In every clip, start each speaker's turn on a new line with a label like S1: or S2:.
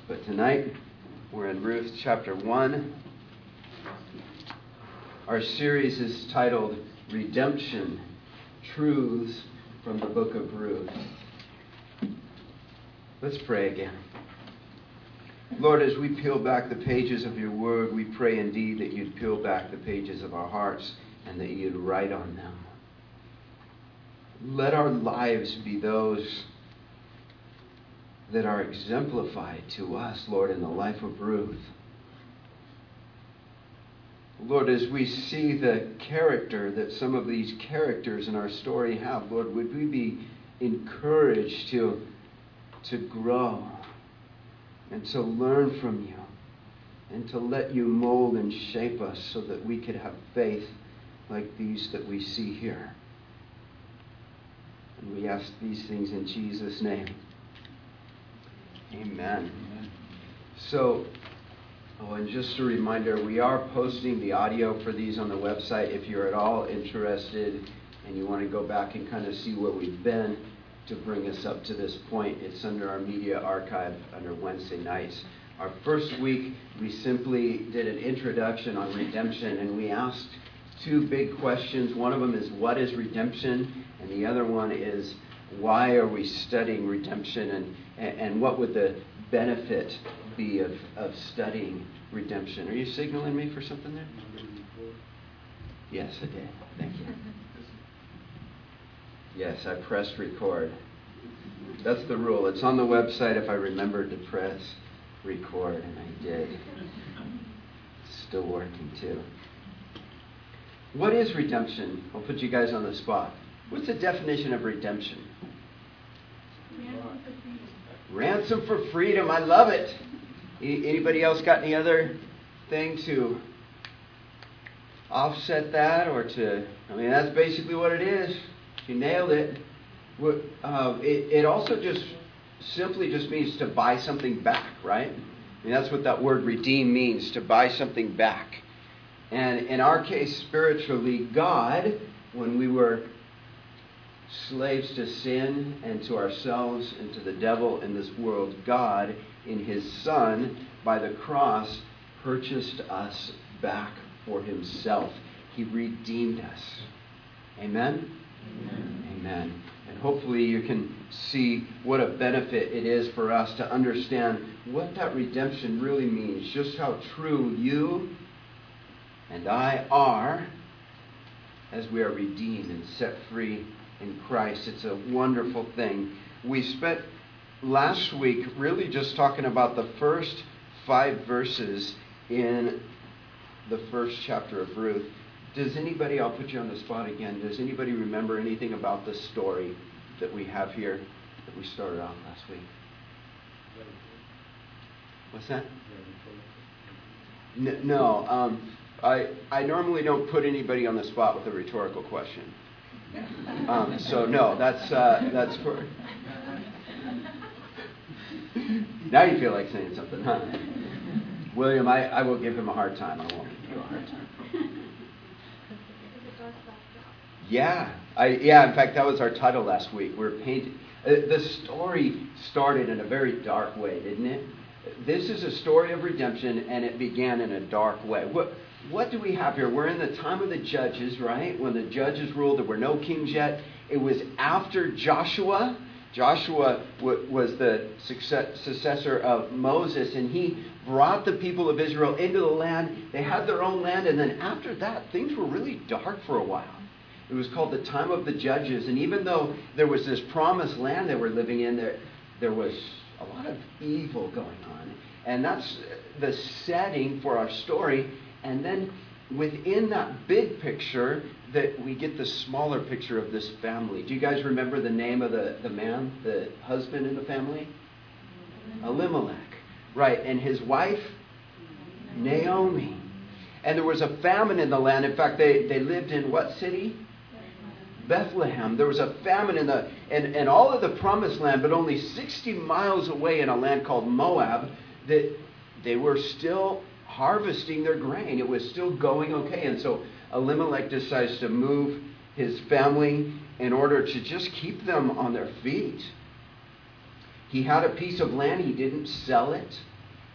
S1: But tonight, we're in Ruth chapter 1. Our series is titled Redemption, Truths from the Book of Ruth. Let's pray again. Lord, as we peel back the pages of your word, we pray indeed that you'd peel back the pages of our hearts and that you'd write on them. Let our lives be those that are exemplified to us, Lord, in the life of Ruth. Lord, as we see the character that some of these characters in our story have, Lord, would we be encouraged to grow and to learn from you and to let you mold and shape us so that we could have faith like these that we see here. And we ask these things in Jesus' name. Amen. So, and just a reminder, we are posting the audio for these on the website. If you're at all interested and you want to go back and kind of see where we've been to bring us up to this point, it's under our media archive under Wednesday nights. Our first week, we simply did an introduction on redemption, and we asked two big questions. One of them is, what is redemption? And the other one is, why are we studying redemption, and what would the benefit be of studying redemption? Are you signaling me for something there? Yes, I did. Thank you. Yes, I pressed record. That's the rule. It's on the website if I remembered to press record, and I did. It's still working too. What is redemption? I'll put you guys on the spot. What's the definition of redemption? Ransom for freedom. I love it. Anybody else got any other thing to offset that or to... that's basically what it is. You nailed it. It also just simply means to buy something back, right? That's what that word redeem means, to buy something back. And in our case, spiritually, God, when we were slaves to sin and to ourselves and to the devil in this world, God, in his Son, by the cross, purchased us back for himself. He redeemed us. Amen? Amen. Amen. And hopefully you can see what a benefit it is for us to understand what that redemption really means, just how true you and I are as we are redeemed and set free in Christ. It's a wonderful thing. We spent last week really just talking about the first 5 verses in the first chapter of Ruth. Does anybody, I'll put you on the spot again, does anybody remember anything about the story that we have here that we started off last week? What's that? No. I normally don't put anybody on the spot with a rhetorical question. So no, that's for... Now you feel like saying something, huh? William, I will give him a hard time. I won't give you a hard time. Yeah. In fact, that was our title last week. We're painting. The story started in a very dark way, didn't it? This is a story of redemption, and it began in a dark way. What do we have here? We're in the time of the judges, right? When the judges ruled, there were no kings yet. It was after Joshua. Joshua was the successor of Moses, and he brought the people of Israel into the land. They had their own land, and then after that, things were really dark for a while. It was called the time of the judges, and even though there was this promised land they were living in, there was a lot of evil going on. And that's the setting for our story. And then within that big picture, that we get the smaller picture of this family. Do you guys remember the name of the man, the husband in the family? Elimelech. Right. And his wife? Naomi. And there was a famine in the land. In fact, they lived in what city? Bethlehem. There was a famine in all of the promised land, but only 60 miles away in a land called Moab, that they were still harvesting their grain. It was still going okay. And so Elimelech decides to move his family in order to just keep them on their feet. He had a piece of land. He didn't sell it.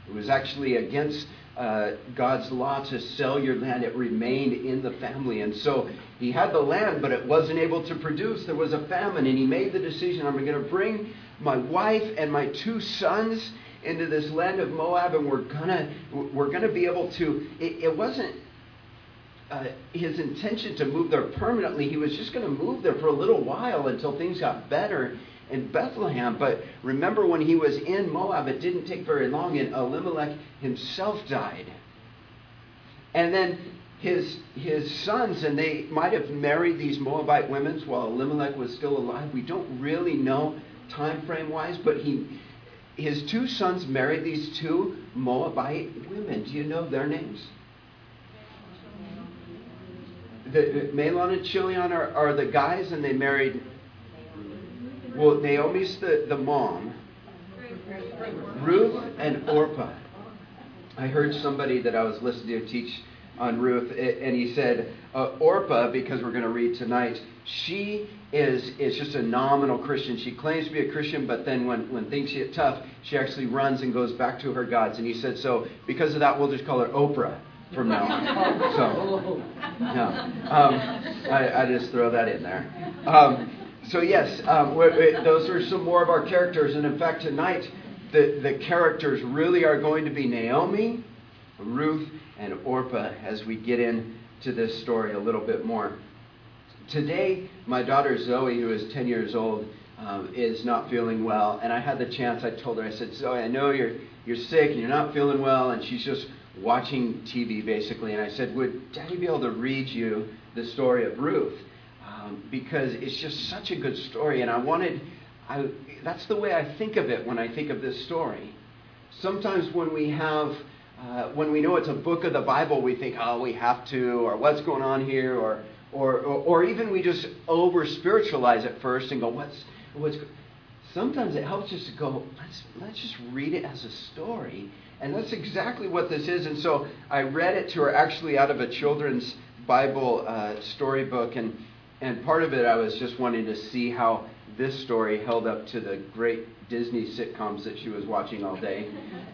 S1: It was actually against God's law to sell your land. It remained in the family. And so he had the land, but it wasn't able to produce. There was a famine, and he made the decision, I'm going to bring my wife and my 2 sons into this land of Moab, and we're gonna be able to. It wasn't his intention to move there permanently. He was just going to move there for a little while until things got better in Bethlehem. But remember, when he was in Moab, it didn't take very long, and Elimelech himself died. And then his sons, and they might have married these Moabite women while Elimelech was still alive. We don't really know time frame wise, but his 2 sons married these 2 Moabite women. Do you know their names? The Mahlon and Chilion are the guys, and they married. Well, Naomi's the mom. Ruth and Orpah. I heard somebody that I was listening to teach on Ruth, and he said Orpah, because we're going to read tonight, she is just a nominal Christian. She claims to be a Christian, but then when things get tough, she actually runs and goes back to her gods. And he said, so because of that, we'll just call her Oprah from now on. I just throw that in there. So yes, those are some more of our characters. And in fact, tonight, the characters really are going to be Naomi, Ruth, and Orpah as we get into this story a little bit more. Today, my daughter Zoe, who is 10 years old, is not feeling well. And I had the chance, I told her, I said, Zoe, I know you're sick and you're not feeling well. And she's just watching TV, basically. And I said, would Daddy be able to read you the story of Ruth? Because it's just such a good story. And that's the way I think of it when I think of this story. Sometimes when we know it's a book of the Bible, we think, oh, we have to, or what's going on here, or even we just over spiritualize it first and go, what's sometimes it helps us to go, let's just read it as a story. And that's exactly what this is. And so I read it to her actually out of a children's Bible storybook, and part of it I was just wanting to see how this story held up to the great Disney sitcoms that she was watching all day.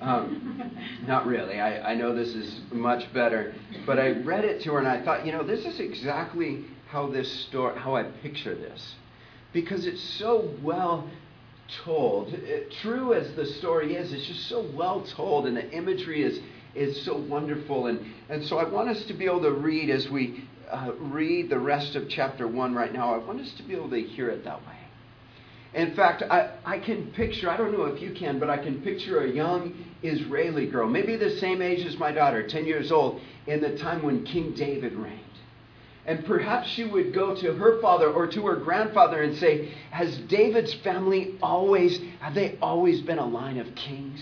S1: Not really. I know this is much better. But I read it to her and I thought, this is exactly how I picture this. Because it's so well told. True as the story is, it's just so well told, and the imagery is so wonderful. And so I want us to be able to read as we read the rest of chapter 1 right now. I want us to be able to hear it that way. In fact, I can picture, I don't know if you can, but I can picture a young Israeli girl, maybe the same age as my daughter, 10 years old, in the time when King David reigned. And perhaps she would go to her father or to her grandfather and say, has David's family have they always been a line of kings?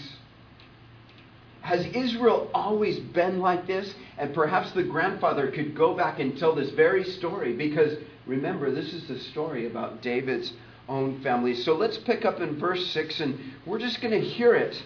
S1: Has Israel always been like this? And perhaps the grandfather could go back and tell this very story, because remember, this is the story about David's own family. So let's pick up in verse 6, and we're just going to hear it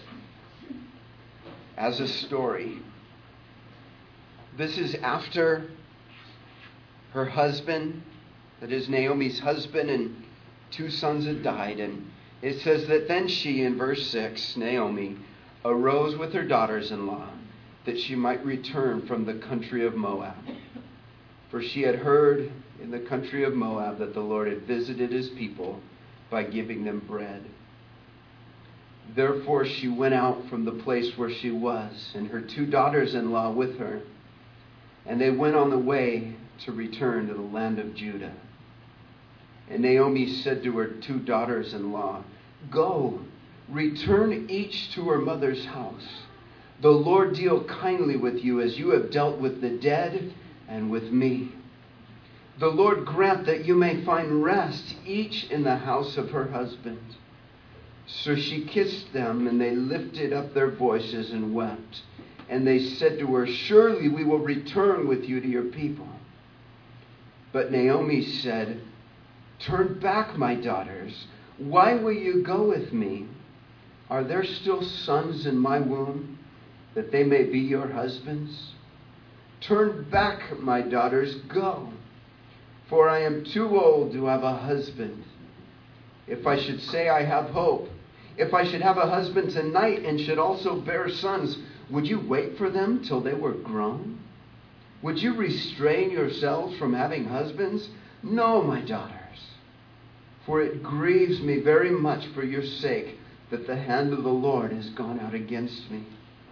S1: as a story. This is after her husband, that is Naomi's husband, and 2 sons had died. And it says that then she, in verse 6, Naomi, arose with her daughters-in-law, that she might return from the country of Moab. For she had heard in the country of Moab that the Lord had visited his people by giving them bread. Therefore she went out from the place where she was, and her 2 daughters-in-law with her, and they went on the way to return to the land of Judah. And Naomi said to her 2 daughters-in-law, go, return each to her mother's house. The Lord deal kindly with you as you have dealt with the dead and with me. The Lord grant that you may find rest, each in the house of her husband. So she kissed them, and they lifted up their voices and wept. And they said to her, surely we will return with you to your people. But Naomi said, turn back, my daughters. Why will you go with me? Are there still sons in my womb, that they may be your husbands? Turn back, my daughters, go. For I am too old to have a husband. If I should say I have hope, If I should have a husband tonight and should also bear sons, would you wait for them till they were grown? Would you restrain yourselves from having husbands? No, my daughters. For it grieves me very much for your sake that the hand of the Lord has gone out against me.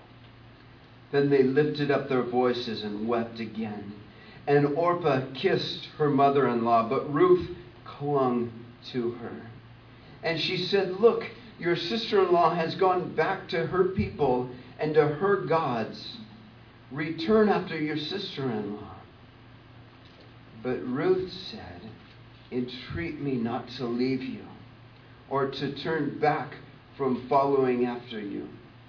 S1: Then they lifted up their voices and wept again. And Orpah kissed her mother-in-law, but Ruth clung to her. And she said, look, your sister-in-law has gone back to her people and to her gods. Return after your sister-in-law. But Ruth said, entreat me not to leave you, or to turn back from following after you.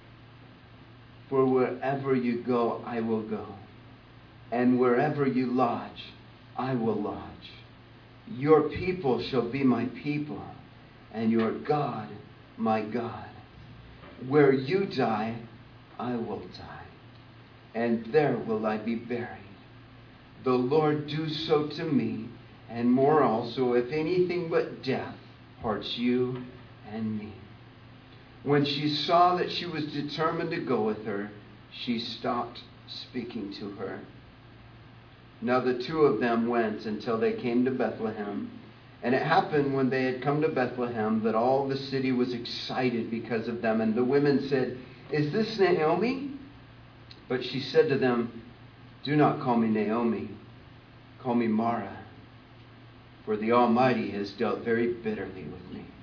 S1: For wherever you go, I will go. And wherever you lodge, I will lodge. Your people shall be my people, and your God my God. Where you die, I will die, and there will I be buried. The Lord do so to me, and more also, if anything but death parts you and me. When she saw that she was determined to go with her, she stopped speaking to her. Now the two of them went until they came to Bethlehem. And it happened when they had come to Bethlehem that all the city was excited because of them. And the women said, is this Naomi? But she said to them, do not call me Naomi. Call me Mara. For the Almighty has dealt very bitterly with me.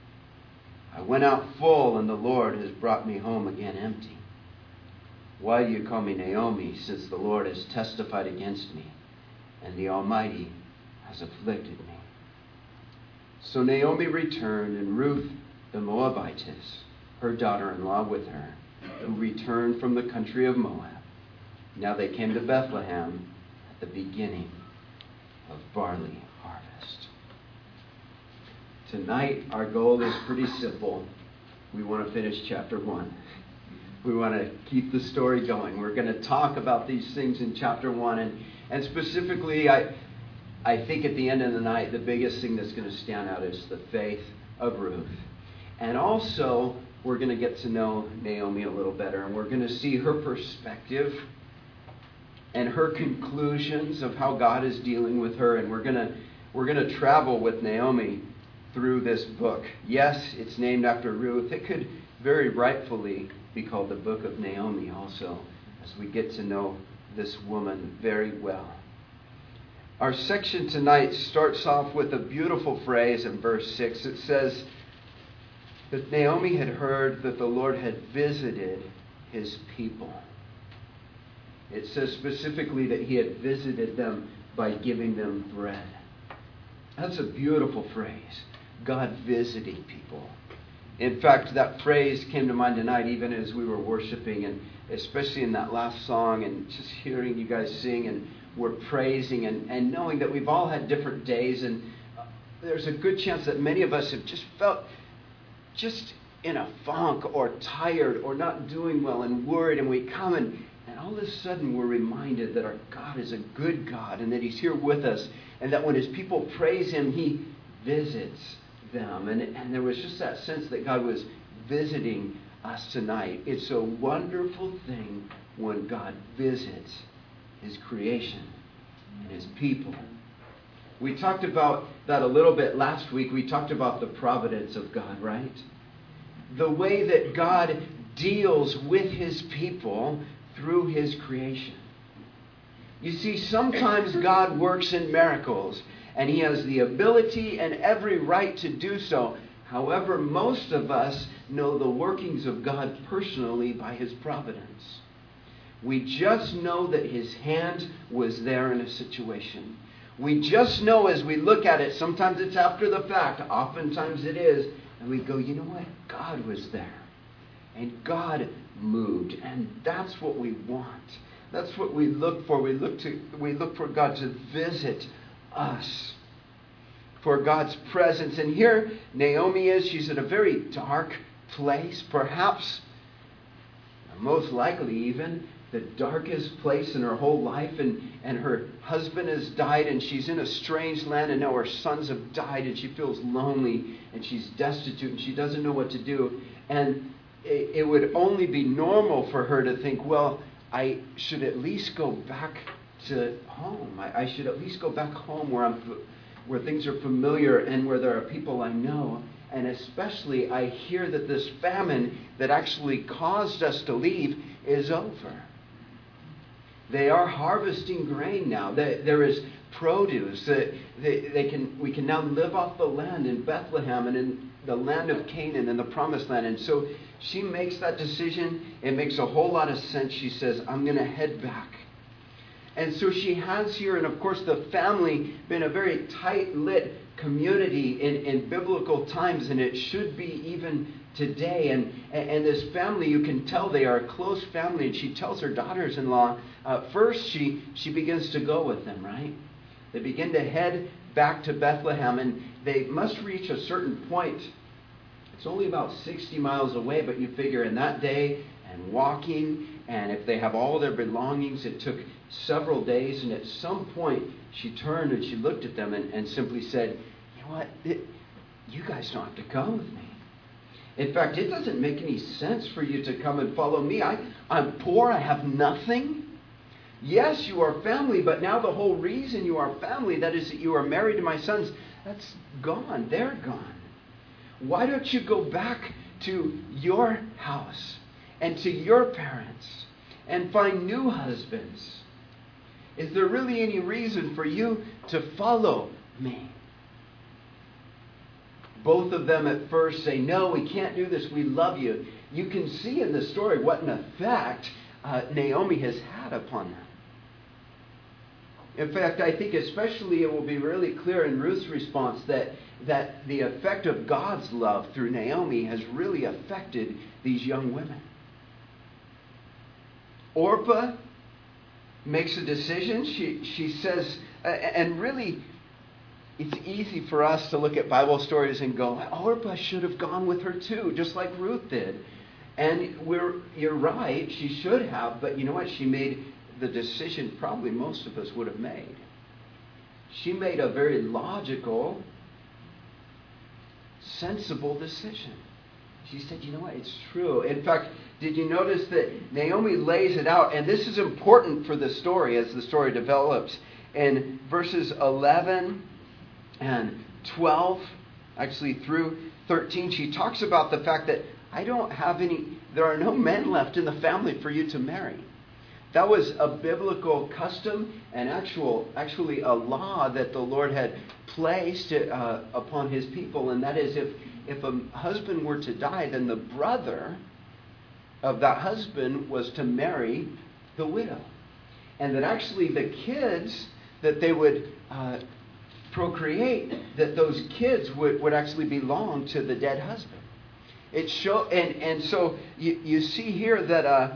S1: I went out full, and the Lord has brought me home again empty. Why do you call me Naomi, since the Lord has testified against me, and the Almighty has afflicted me? So Naomi returned, and Ruth the Moabitess, her daughter-in-law, with her, who returned from the country of Moab. Now they came to Bethlehem at the beginning of barley harvest. Tonight, our goal is pretty simple. We want to finish chapter 1. We want to keep the story going. We're going to talk about these things in chapter 1. And specifically, I think at the end of the night, the biggest thing that's going to stand out is the faith of Ruth. And also, we're going to get to know Naomi a little better. And we're going to see her perspective and her conclusions of how God is dealing with her. And we're going to travel with Naomi through this book. Yes, it's named after Ruth. It could very rightfully be called the Book of Naomi also, as we get to know this woman very well. Our section tonight starts off with a beautiful phrase in verse 6. It says that Naomi had heard that the Lord had visited his people. It says specifically that he had visited them by giving them bread. That's a beautiful phrase. God visiting people. In fact, that phrase came to mind tonight even as we were worshiping, and especially in that last song, and just hearing you guys sing, and we're praising and knowing that we've all had different days, and there's a good chance that many of us have just felt just in a funk or tired or not doing well and worried, and we come and all of a sudden we're reminded that our God is a good God and that he's here with us, and that when his people praise him, he visits them. And there was just that sense that God was visiting us tonight. It's a wonderful thing when God visits his creation and his people. We talked about that a little bit last week. We talked about the providence of God, right? The way that God deals with his people through his creation. You see, sometimes God works in miracles, and he has the ability and every right to do so. However, most of us know the workings of God personally by his providence. We just know that his hand was there in a situation. We just know as we look at it, sometimes it's after the fact, oftentimes it is, and we go, you know what? God was there. And God moved. And that's what we want. That's what we look for. We look for God to visit us, for God's presence. And here Naomi is. She's in a very dark place. Perhaps most likely even the darkest place in her whole life, and her husband has died, and she's in a strange land, and now her sons have died, and she feels lonely, and she's destitute, and she doesn't know what to do. And it would only be normal for her to think, well, I should at least go back to home. I should at least go back home where things are familiar and where there are people I know. And especially, I hear that this famine that actually caused us to leave is over. They are harvesting grain now. There is produce. We can now live off the land in Bethlehem and in the land of Canaan and the promised land. And so she makes that decision. It makes a whole lot of sense. She says, I'm going to head back. And so she has here, and of course the family, been a very tight-knit community in biblical times, and it should be even today. And this family, you can tell they are a close family. And she tells her daughters-in-law, first she begins to go with them, right? They begin to head back to Bethlehem, and they must reach a certain point. It's only about 60 miles away, but you figure in that day and walking, and if they have all their belongings, it took several days. And at some point, she turned and she looked at them and simply said, you know what? You guys don't have to come with me. In fact, it doesn't make any sense for you to come and follow me. I'm poor. I have nothing. Yes, you are family, but now the whole reason you are family, that is that you are married to my sons, that's gone. They're gone. Why don't you go back to your house and to your parents and find new husbands? Is there really any reason for you to follow me? Both of them at first say, no, we can't do this. We love you. You can see in the story what an effect Naomi has had upon them. In fact, I think especially it will be really clear in Ruth's response that the effect of God's love through Naomi has really affected these young women. Orpah makes a decision. She says, and really, it's easy for us to look at Bible stories and go, Orpah should have gone with her too, just like Ruth did. And you're right, she should have, but you know what? She made the decision probably most of us would have made. She made a very logical, sensible decision. She said, you know what? It's true. In fact, did you notice that Naomi lays it out? And this is important for the story as the story develops. In verses 11 and 12, actually through 13, she talks about the fact that there are no men left in the family for you to marry. That was a biblical custom and actually a law that the Lord had placed upon his people. And that is if a husband were to die, then the brother of that husband was to marry the widow. And that actually the kids that they would procreate, that those kids would actually belong to the dead husband. And so you see here that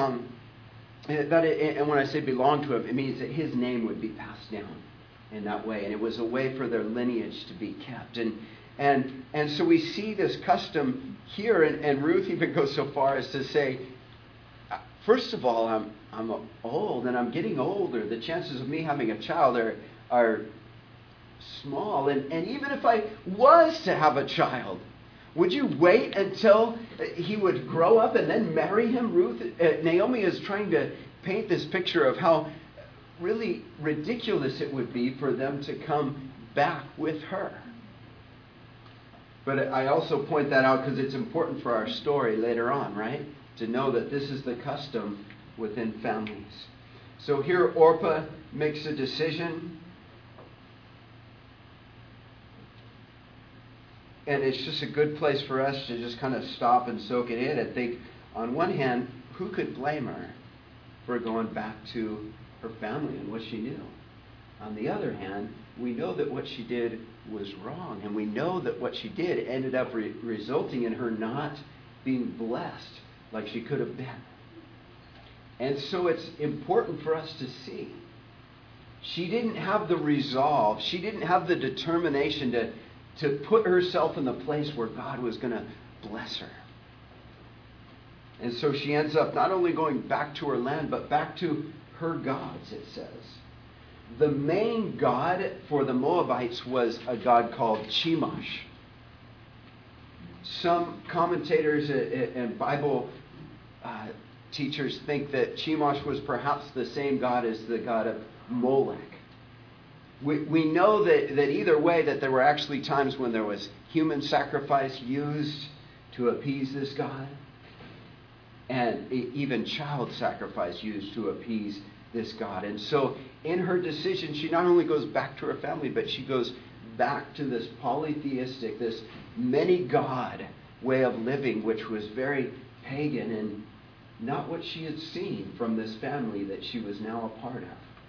S1: and when I say belong to him, it means that his name would be passed down in that way. And it was a way for their lineage to be kept. And so we see this custom here, and Ruth even goes so far as to say, first of all, I'm old and I'm getting older. The chances of me having a child are small. And even if I was to have a child, would you wait until he would grow up and then marry him? Naomi is trying to paint this picture of how really ridiculous it would be for them to come back with her. But I also point that out because it's important for our story later on, right? To know that this is the custom within families. So here Orpah makes a decision. And it's just a good place for us to just kind of stop and soak it in and think, on one hand, who could blame her for going back to her family and what she knew? On the other hand, we know that what she did was wrong. And we know that what she did ended up resulting in her not being blessed like she could have been. And so it's important for us to see. She didn't have the resolve. She didn't have the determination to put herself in the place where God was going to bless her. And so she ends up not only going back to her land, but back to her gods, it says. The main god for the Moabites was a god called Chemosh. Some commentators and Bible teachers think that Chemosh was perhaps the same god as the god of Molech. We know that either way that there were actually times when there was human sacrifice used to appease this god, and even child sacrifice used to appease this god. And so in her decision, she not only goes back to her family, but she goes back to this polytheistic, this many god way of living, which was very pagan and not what she had seen from this family that she was now a part of.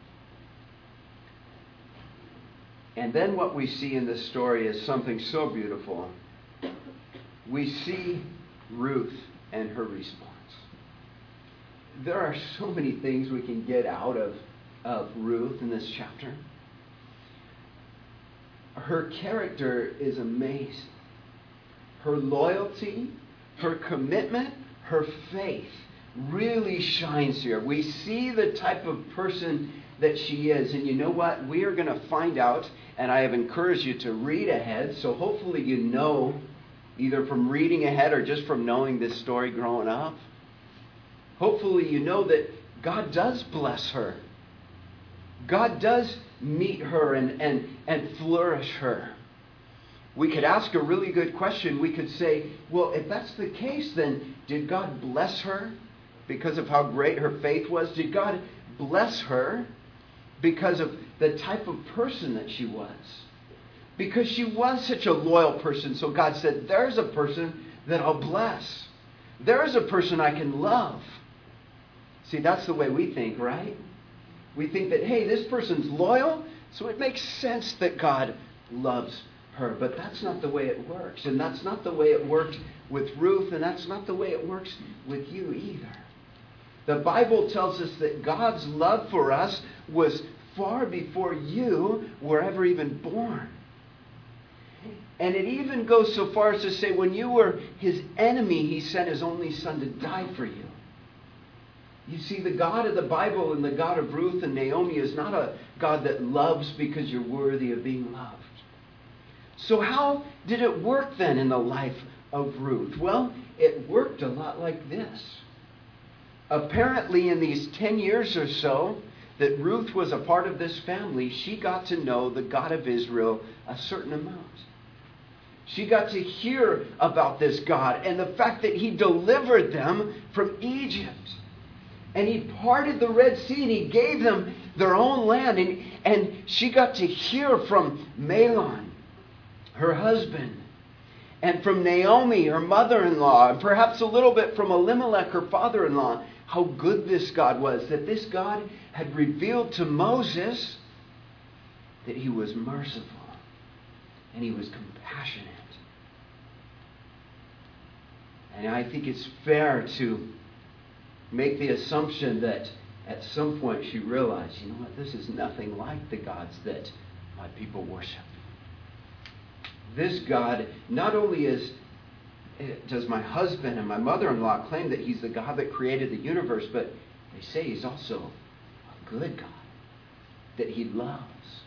S1: And then what we see in this story is something so beautiful. We see Ruth and her response. There are so many things we can get out of Ruth in this chapter. Her character is amazing. Her loyalty, her commitment, her faith really shines here. We see the type of person that she is. And you know what? We are going to find out, and I have encouraged you to read ahead, so hopefully you know, either from reading ahead or just from knowing this story growing up, hopefully you know that God does bless her. God does meet her and flourish her. We could ask a really good question. We could say, well, if that's the case, then did God bless her because of how great her faith was? Did God bless her because of the type of person that she was? Because she was such a loyal person. So God said, there's a person that I'll bless. There's a person I can love. See, that's the way we think, right? We think that, hey, this person's loyal, so it makes sense that God loves her. But that's not the way it works. And that's not the way it worked with Ruth, and that's not the way it works with you either. The Bible tells us that God's love for us was far before you were ever even born. And it even goes so far as to say when you were his enemy, he sent his only son to die for you. You see, the God of the Bible and the God of Ruth and Naomi is not a God that loves because you're worthy of being loved. So how did it work then in the life of Ruth? Well, it worked a lot like this. Apparently, in these 10 years or so that Ruth was a part of this family, she got to know the God of Israel a certain amount. She got to hear about this God and the fact that he delivered them from Egypt. And he parted the Red Sea and he gave them their own land. And she got to hear from Mahlon, her husband, and from Naomi, her mother-in-law, and perhaps a little bit from Elimelech, her father-in-law, how good this God was. That this God had revealed to Moses that he was merciful and he was compassionate. And I think it's fair to make the assumption that at some point she realized, you know what, this is nothing like the gods that my people worship. This God not only does my husband and my mother-in-law claim that he's the God that created the universe, but they say he's also a good God, that he loves.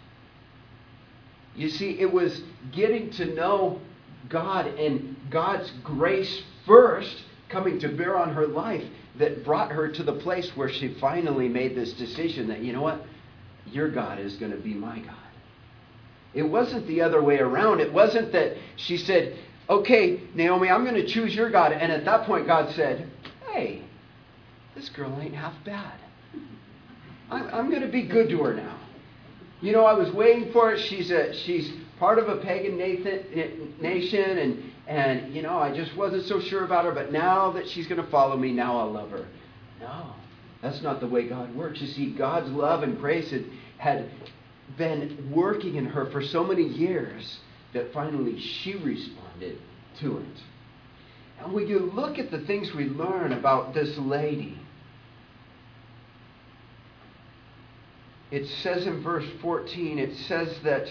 S1: You see, it was getting to know God and God's grace first coming to bear on her life that brought her to the place where she finally made this decision that, you know what, your God is going to be my God. It wasn't the other way around. It wasn't that she said, okay, Naomi, I'm going to choose your God. And at that point, God said, hey, this girl ain't half bad. I'm going to be good to her now. You know, I was waiting for it. She's part of a pagan nation, and you know, I just wasn't so sure about her. But now that she's going to follow me, now I'll love her. No, that's not the way God works. You see, God's love and grace had been working in her for so many years that finally she responded to it. And when you look at the things we learn about this lady, it says in verse 14, it says that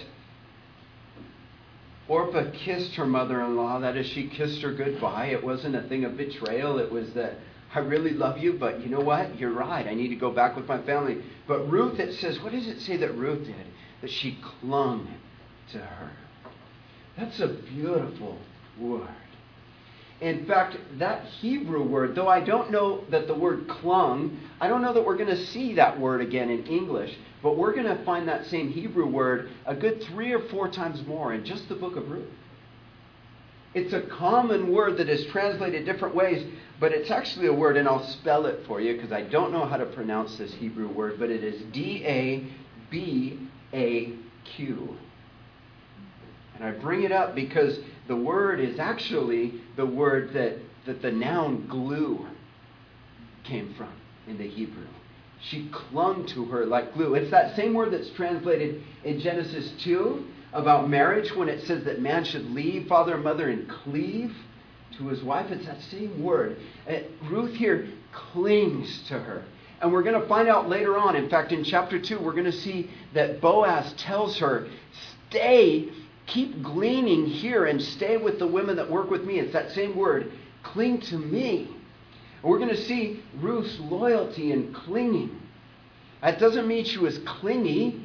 S1: Orpah kissed her mother-in-law. That is, she kissed her goodbye. It wasn't a thing of betrayal. It was that, I really love you, but you know what? You're right. I need to go back with my family. But Ruth, it says, what does it say that Ruth did? That she clung to her. That's a beautiful word. In fact, that Hebrew word, though I don't know that the word clung, I don't know that we're going to see that word again in English, but we're going to find that same Hebrew word a good 3 or 4 times more in just the book of Ruth. It's a common word that is translated different ways, but it's actually a word, and I'll spell it for you because I don't know how to pronounce this Hebrew word, but it is Dabaq. And I bring it up because the word is actually the word that the noun glue came from in the Hebrew. She clung to her like glue. It's that same word that's translated in Genesis 2 about marriage when it says that man should leave father and mother and cleave to his wife. It's that same word. Ruth here clings to her. And we're going to find out later on, in fact, in chapter 2, we're going to see that Boaz tells her, stay, keep gleaning here and stay with the women that work with me. It's that same word, cling to me. And we're going to see Ruth's loyalty and clinging. That doesn't mean she was clingy.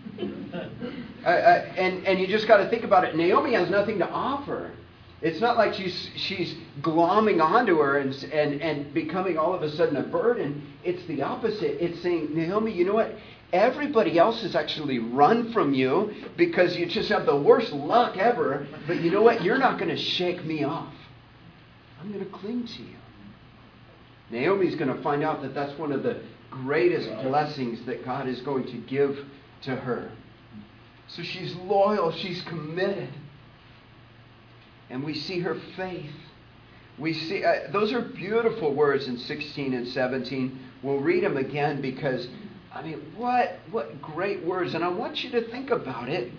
S1: And you just got to think about it. Naomi has nothing to offer. It's not like she's glomming onto her and becoming all of a sudden a burden. It's the opposite. It's saying, Naomi, you know what? Everybody else has actually run from you because you just have the worst luck ever. But you know what? You're not going to shake me off. I'm going to cling to you. Naomi's going to find out that that's one of the greatest blessings that God is going to give to her. So she's loyal. She's committed. And we see her faith. We see those are beautiful words in 16 and 17. We'll read them again because, I mean, what great words. And I want you to think about it.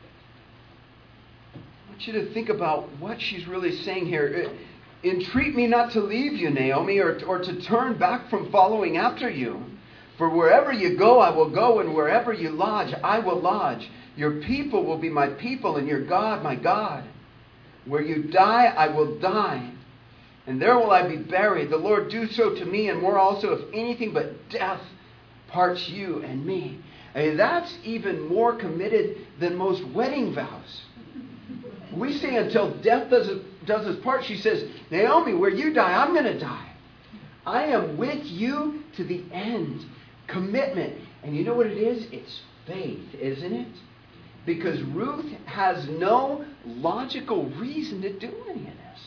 S1: I want you to think about what she's really saying here. Entreat me not to leave you, Naomi, or to turn back from following after you. For wherever you go, I will go, and wherever you lodge, I will lodge. Your people will be my people, and your God, my God. Where you die, I will die, and there will I be buried. The Lord do so to me, and more also, if anything but death parts you and me. I mean, that's even more committed than most wedding vows. We say until death does us part. She says, Naomi, where you die, I'm going to die. I am with you to the end. Commitment. And you know what it is? It's faith, isn't it? Because Ruth has no logical reason to do any of this.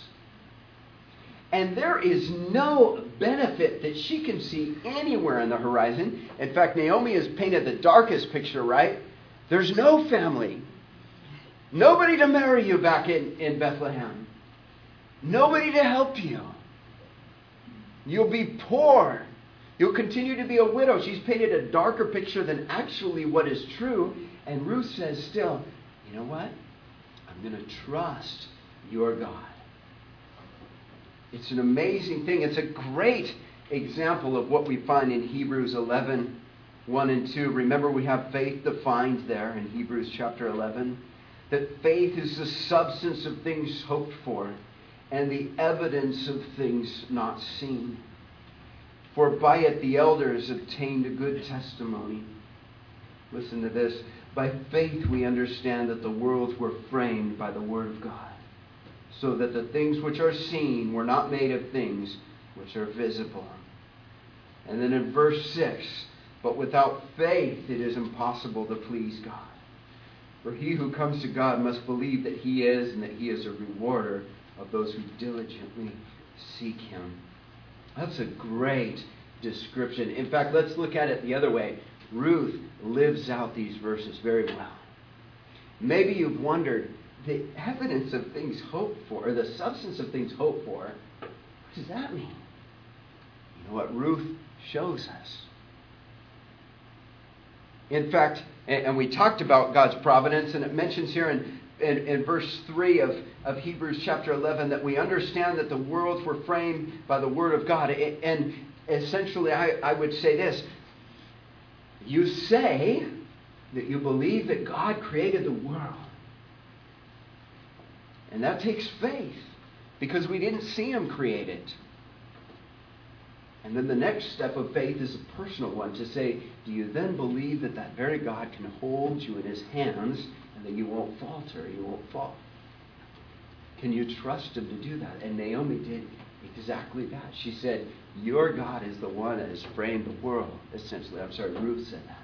S1: And there is no benefit that she can see anywhere on the horizon. In fact, Naomi has painted the darkest picture, right? There's no family. Nobody to marry you back in Bethlehem. Nobody to help you. You'll be poor. You'll continue to be a widow. She's painted a darker picture than actually what is true. And Ruth says still, you know what? I'm going to trust your God. It's an amazing thing. It's a great example of what we find in Hebrews 11, 1 and 2. Remember, we have faith defined there in Hebrews chapter 11. That faith is the substance of things hoped for and the evidence of things not seen. For by it the elders obtained a good testimony. Listen to this. By faith we understand that the worlds were framed by the word of God, so that the things which are seen were not made of things which are visible. And then in verse 6, but without faith it is impossible to please God. For he who comes to God must believe that he is, and that he is a rewarder of those who diligently seek him. That's a great description. In fact, let's look at it the other way. Ruth lives out these verses very well. Maybe you've wondered, the evidence of things hoped for, or the substance of things hoped for, what does that mean? You know what Ruth shows us. In fact, and we talked about God's providence, and it mentions here in verse 3 of Hebrews chapter 11 that we understand that the worlds were framed by the word of God. And essentially, I would say this. You say that you believe that God created the world. And that takes faith, because we didn't see him create it. And then the next step of faith is a personal one, to say, do you then believe that that very God can hold you in his hands and that you won't falter, you won't fall? Can you trust him to do that? And Naomi did exactly that. She said, your God is the one that has framed the world, essentially. Ruth said that.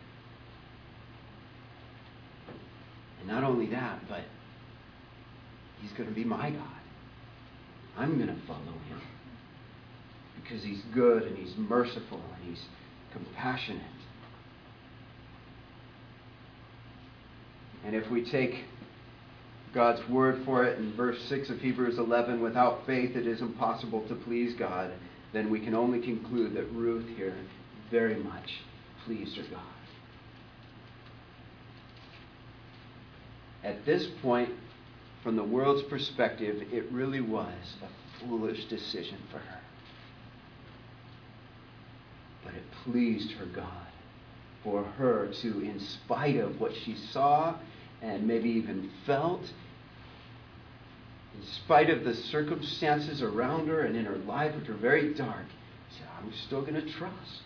S1: And not only that, but he's going to be my God. I'm going to follow him. Because he's good and he's merciful and he's compassionate. And if we take God's word for it in verse 6 of Hebrews 11, without faith it is impossible to please God, then we can only conclude that Ruth here very much pleased her God. At this point, from the world's perspective, it really was a foolish decision for her. But it pleased her God for her to, in spite of what she saw and maybe even felt, in spite of the circumstances around her and in her life, which are very dark, she said, I'm still going to trust.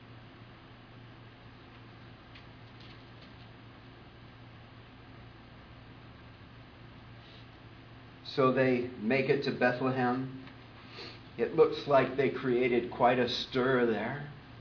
S1: So they make it to Bethlehem. It looks like they created quite a stir there.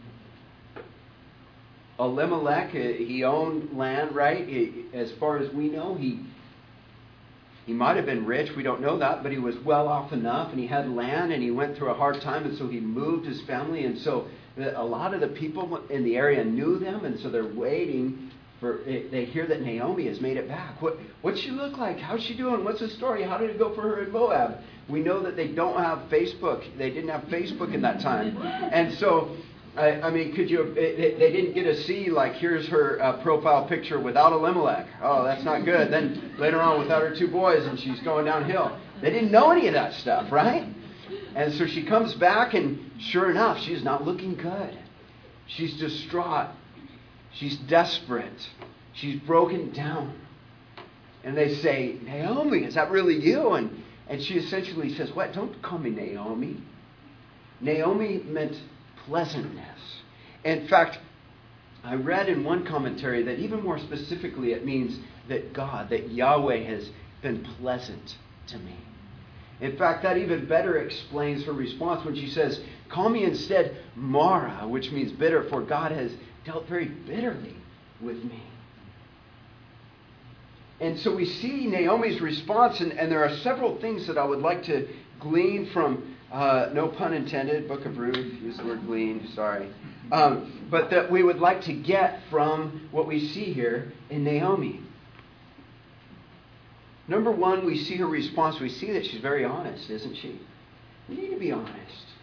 S1: Elimelech, he owned land, right? As far as we know, he might have been rich. We don't know that, but he was well off enough, and he had land, and he went through a hard time, and so he moved his family. And so a lot of the people in the area knew them, and so they're waiting for. They hear that Naomi has made it back. What's she look like? How's she doing? What's the story? How did it go for her in Moab? We know that they don't have Facebook. They didn't have Facebook in that time, and so. I mean, could you? They didn't get to see, like, here's her profile picture without Elimelech. Oh, that's not good. Then later on, without her two boys, and she's going downhill. They didn't know any of that stuff, right? And so she comes back, and sure enough, she's not looking good. She's distraught. She's desperate. She's broken down. And they say, Naomi, is that really you? And she essentially says, what? Don't call me Naomi. Naomi meant pleasantness. In fact, I read in one commentary that even more specifically it means that God, that Yahweh has been pleasant to me. In fact, that even better explains her response when she says, call me instead Mara, which means bitter, for God has dealt very bitterly with me. And so we see Naomi's response, and there are several things that I would like to glean from no pun intended, Book of Ruth, use the word glean, sorry. But that we would like to get from what we see here in Naomi. Number one, we see her response. We see that she's very honest, isn't she? We need to be honest.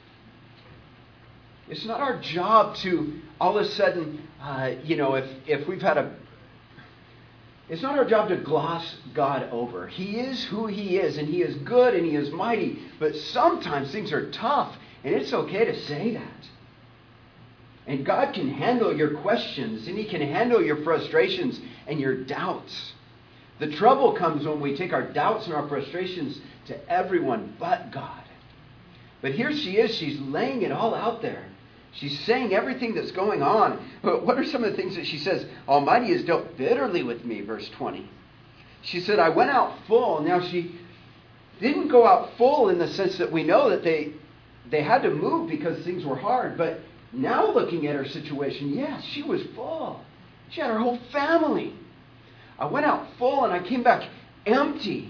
S1: It's not our job to all of a sudden, if we've had a... It's not our job to gloss God over. He is who He is, and He is good, and He is mighty. But sometimes things are tough, and it's okay to say that. And God can handle your questions, and He can handle your frustrations and your doubts. The trouble comes when we take our doubts and our frustrations to everyone but God. But here she is. She's laying it all out there. She's saying everything that's going on. But what are some of the things that she says? Almighty has dealt bitterly with me, verse 20. She said, I went out full. Now she didn't go out full in the sense that we know that they had to move because things were hard. But now looking at her situation, yes, she was full. She had her whole family. I went out full and I came back empty.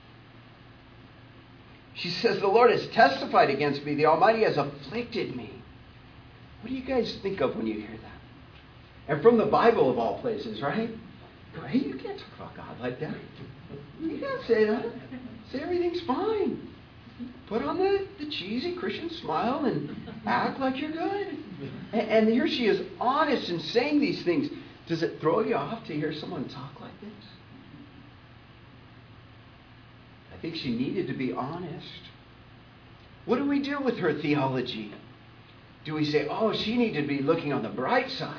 S1: She says, the Lord has testified against me. The Almighty has afflicted me. What do you guys think of when you hear that? And from the Bible of all places, right? Hey, you can't talk about God like that. You can't say that. Say everything's fine. Put on the cheesy Christian smile and act like you're good. And here she is honest in saying these things. Does it throw you off to hear someone talk like this? I think she needed to be honest. What do we do with her theology? Do we say, oh, she needed to be looking on the bright side?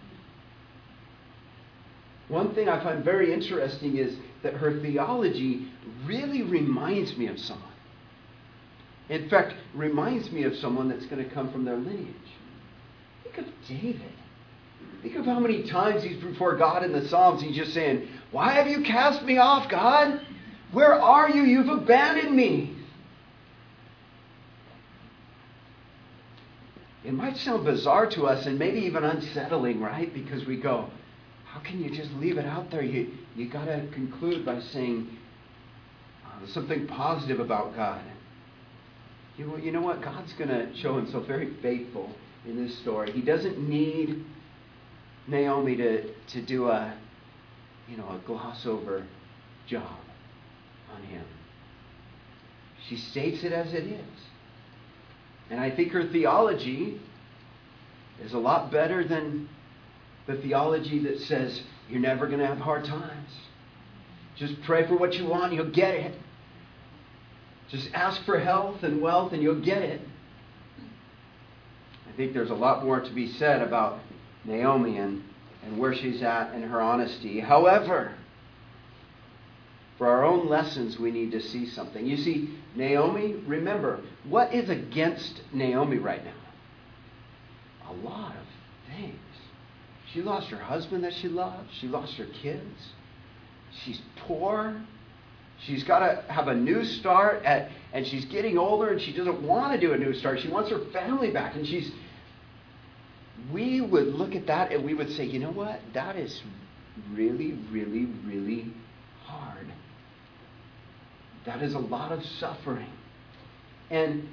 S1: One thing I find very interesting is that her theology really reminds me of someone. In fact, reminds me of someone that's going to come from their lineage. Think of David. Think of how many times he's before God in the Psalms. He's just saying, "Why have you cast me off, God? Where are you? You've abandoned me." It might sound bizarre to us and maybe even unsettling, right? Because we go, how can you just leave it out there? You got to conclude by saying something positive about God. You know what? God's going to show himself very faithful in this story. He doesn't need Naomi to do a gloss over job on him. She states it as it is. And I think her theology is a lot better than the theology that says you're never going to have hard times. Just pray for what you want and you'll get it. Just ask for health and wealth and you'll get it. I think there's a lot more to be said about Naomi and where she's at and her honesty. However, for our own lessons, we need to see something. You see, Naomi, remember, what is against Naomi right now? A lot of things. She lost her husband that she loved. She lost her kids. She's poor. She's got to have a new start, and she's getting older, and she doesn't want to do a new start. She wants her family back, and we would look at that and we would say, you know what? That is really, really, really hard. That is a lot of suffering. And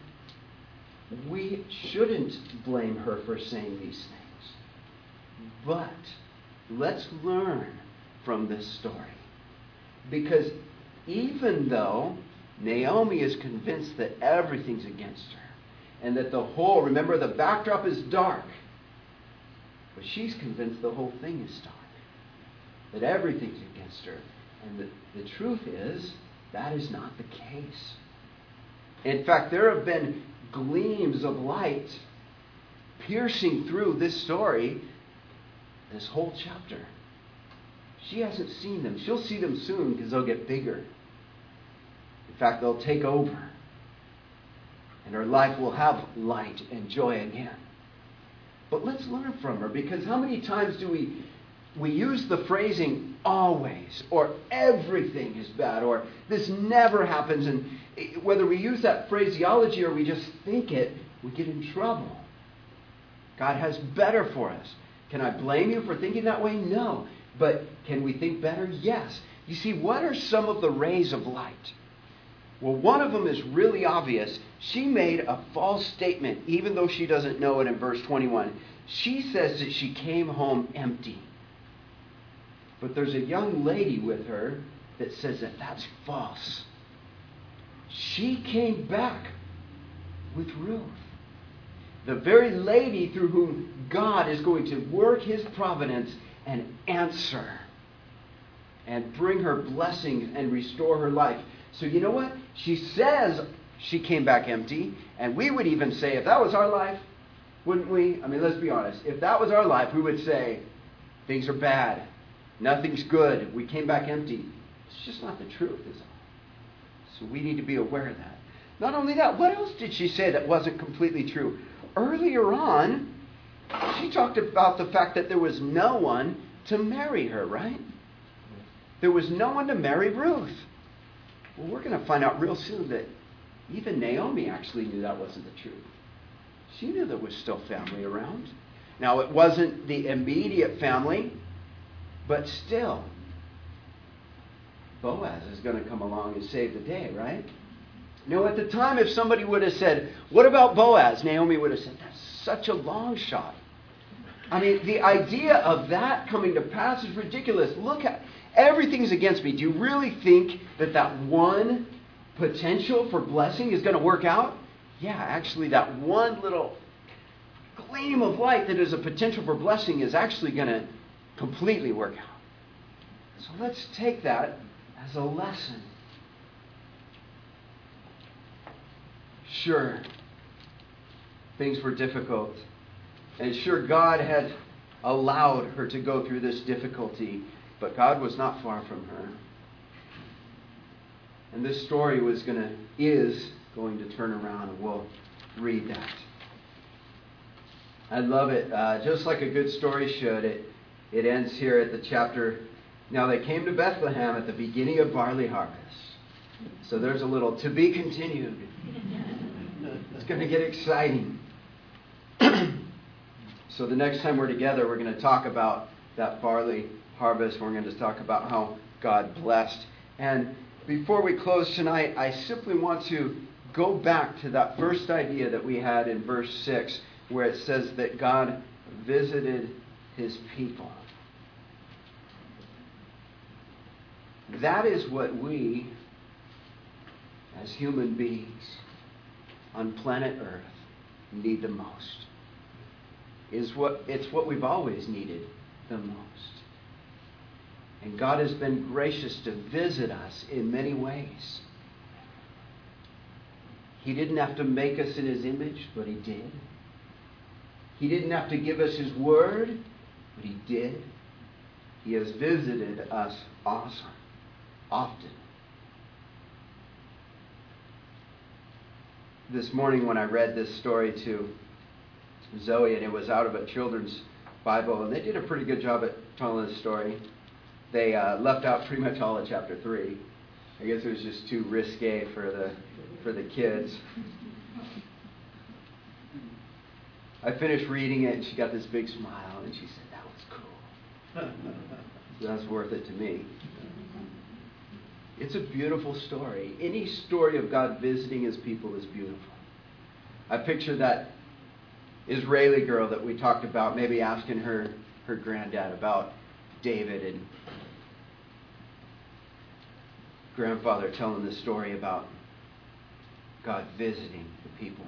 S1: we shouldn't blame her for saying these things. But let's learn from this story. Because even though Naomi is convinced that everything's against her, and that remember, the backdrop is dark, but she's convinced the whole thing is dark, that everything's against her. And the truth is, that is not the case. In fact, there have been gleams of light piercing through this story, this whole chapter. She hasn't seen them. She'll see them soon because they'll get bigger. In fact, they'll take over. And her life will have light and joy again. But let's learn from her, because how many times do we use the phrasing always, or everything is bad, or this never happens, and whether we use that phraseology or we just think it, we get in trouble. God has better for us. Can I blame you for thinking that way? No. But can we think better? Yes. You see, what are some of the rays of light? Well, one of them is really obvious. She made a false statement, even though she doesn't know it in verse 21. She says that she came home empty. But there's a young lady with her that says that that's false. She came back with Ruth. The very lady through whom God is going to work his providence and answer and bring her blessings and restore her life. So you know what? She says she came back empty, and we would even say, if that was our life, wouldn't we? I mean, let's be honest. If that was our life, we would say, things are bad. Nothing's good. We came back empty. It's just not the truth, is it? So we need to be aware of that. Not only that, what else did she say that wasn't completely true? Earlier on, she talked about the fact that there was no one to marry her, right? There was no one to marry Ruth. Well, we're going to find out real soon that even Naomi actually knew that wasn't the truth. She knew there was still family around. Now, it wasn't the immediate family, but still, Boaz is going to come along and save the day, right? Now, at the time, if somebody would have said, what about Boaz? Naomi would have said, that's such a long shot. I mean, the idea of that coming to pass is ridiculous. Look, everything's against me. Do you really think that one potential for blessing is going to work out? Yeah, actually, that one little gleam of light that is a potential for blessing is actually going to completely work out. So let's take that as a lesson. Sure, things were difficult. And sure, God had allowed her to go through this difficulty, but God was not far from her. And this story is going going to turn around and we'll read that. I love it. Just like a good story should, it ends here at the chapter. Now they came to Bethlehem at the beginning of barley harvest. So there's a little to be continued. It's going to get exciting. So the next time we're together, we're going to talk about that barley harvest. We're going to talk about how God blessed. And before we close tonight, I simply want to go back to that first idea that we had in verse 6, where it says that God visited his people. That is what we, as human beings on planet Earth, need the most. It's what we've always needed the most. And God has been gracious to visit us in many ways. He didn't have to make us in his image, but he did. He didn't have to give us his word, but he did. He has visited us often. This morning when I read this story to Zoe, and it was out of a children's Bible, and they did a pretty good job at telling this story. They left out pretty much all of chapter 3. I guess it was just too risque for the kids. I finished reading it, and she got this big smile, and she said, "That was cool." So that's worth it to me. It's a beautiful story. Any story of God visiting his people is beautiful. I picture that Israeli girl that we talked about, maybe asking her granddad about David, and grandfather telling the story about God visiting the people.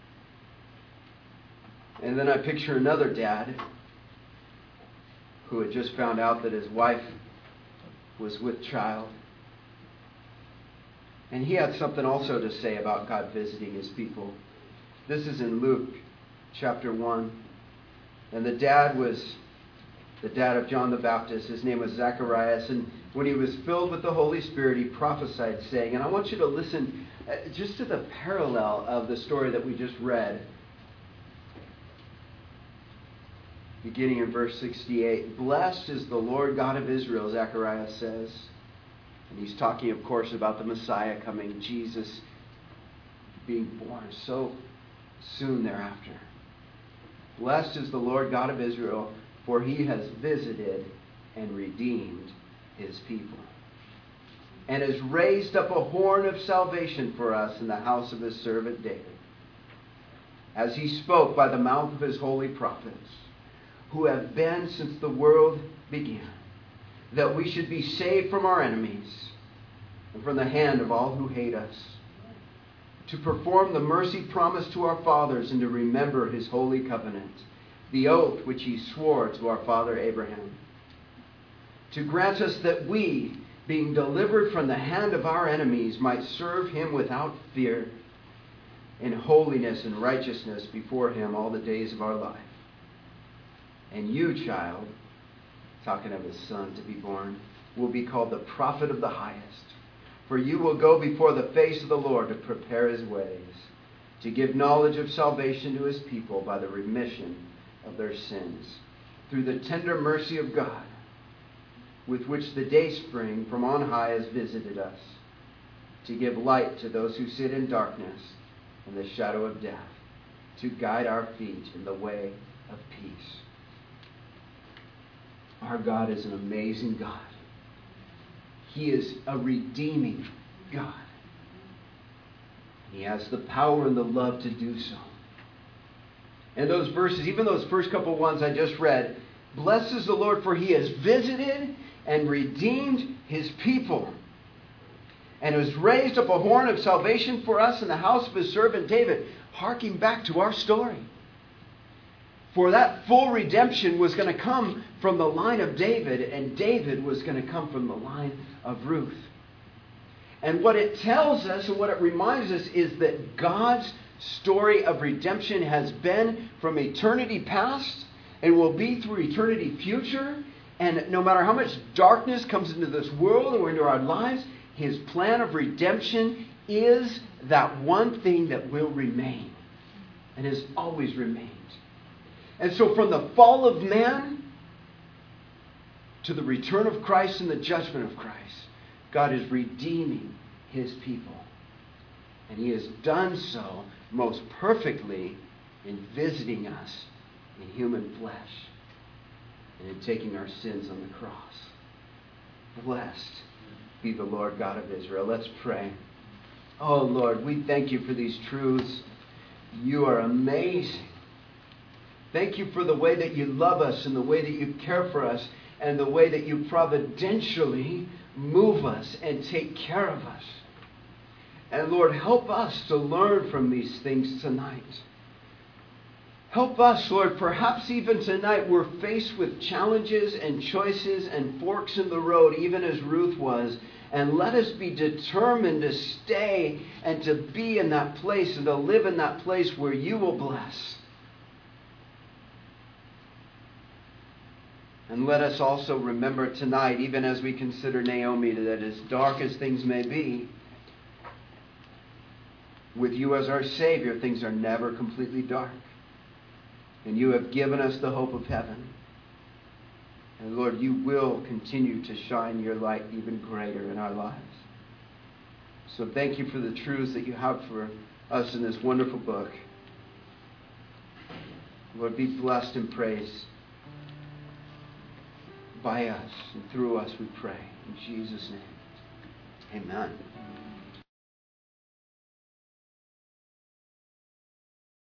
S1: And then I picture another dad who had just found out that his wife was with child. And he had something also to say about God visiting his people. This is in Luke chapter 1. And the dad was the dad of John the Baptist. His name was Zacharias. And when he was filled with the Holy Spirit, he prophesied, saying, and I want you to listen just to the parallel of the story that we just read. Beginning in verse 68, "Blessed is the Lord God of Israel," Zechariah says. And he's talking, of course, about the Messiah coming, Jesus being born so soon thereafter. "Blessed is the Lord God of Israel, for he has visited and redeemed his people, and has raised up a horn of salvation for us in the house of his servant David, as he spoke by the mouth of his holy prophets, who have been since the world began, that we should be saved from our enemies and from the hand of all who hate us, to perform the mercy promised to our fathers and to remember his holy covenant, the oath which he swore to our father Abraham, to grant us that we, being delivered from the hand of our enemies, might serve him without fear, in holiness and righteousness before him all the days of our life. And you, child," talking of his son to be born, "will be called the prophet of the highest. For you will go before the face of the Lord to prepare his ways, to give knowledge of salvation to his people by the remission of their sins, through the tender mercy of God, with which the dayspring from on high has visited us, to give light to those who sit in darkness and the shadow of death, to guide our feet in the way of peace." Our God is an amazing God. He is a redeeming God. He has the power and the love to do so. And those verses, even those first couple ones I just read, "Blessed is the Lord, for he has visited and redeemed his people, and has raised up a horn of salvation for us in the house of his servant David," harking back to our story. For that full redemption was going to come from the line of David, and David was going to come from the line of Ruth. And what it tells us and what it reminds us is that God's story of redemption has been from eternity past and will be through eternity future. And no matter how much darkness comes into this world or into our lives, his plan of redemption is that one thing that will remain and has always remained. And so from the fall of man to the return of Christ and the judgment of Christ, God is redeeming his people. And he has done so most perfectly in visiting us in human flesh and in taking our sins on the cross. Blessed be the Lord God of Israel. Let's pray. Oh Lord, we thank you for these truths. You are amazing. Thank you for the way that you love us and the way that you care for us and the way that you providentially move us and take care of us. And Lord, help us to learn from these things tonight. Help us, Lord, perhaps even tonight we're faced with challenges and choices and forks in the road, even as Ruth was. And let us be determined to stay and to be in that place and to live in that place where you will bless. And let us also remember tonight, even as we consider Naomi, that as dark as things may be, with you as our Savior, things are never completely dark. And you have given us the hope of heaven. And Lord, you will continue to shine your light even greater in our lives. So thank you for the truths that you have for us in this wonderful book. Lord, be blessed and praised by us and through us, we pray. In Jesus' name, amen.